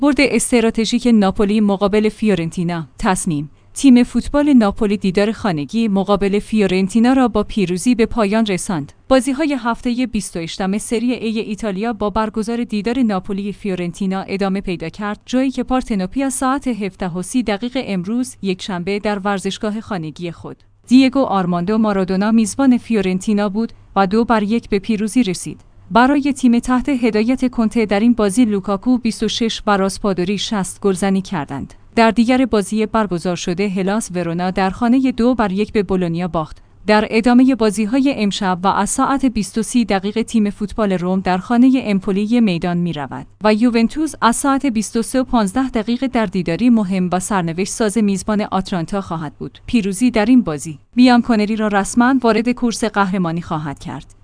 برد استراتژیک ناپولی مقابل فیورنتینا. تصمیم: تیم فوتبال ناپولی دیدار خانگی مقابل فیورنتینا را با پیروزی به پایان رساند. بازی‌های هفته 28 سری ای ایتالیا با برگزار دیدار ناپولی فیورنتینا ادامه پیدا کرد، جایی که پارتنوپی از ساعت 17:30 امروز یکشنبه در ورزشگاه خانگی خود دیگو آرماندو مارادونا میزبان فیورنتینا بود و 2-1 به پیروزی رسید. برای تیم تحت هدایت کنته در این بازی لوکاکو 26 و راسپادوری 60 گلزنی کردند. در دیگر بازی برگزار شده هلاس ورونا در خانه 2-1 به بولونیا باخت. در ادامه بازی‌های امشب و از ساعت 20:30 تیم فوتبال روم در خانه امپولی میدان می‌رود و یوونتوس از ساعت 23:15 در دیداری مهم و سرنوشت ساز میزبان آتلانتا خواهد بود. پیروزی در این بازی بیانکونری را رسما وارد کورس قهرمانی خواهد کرد.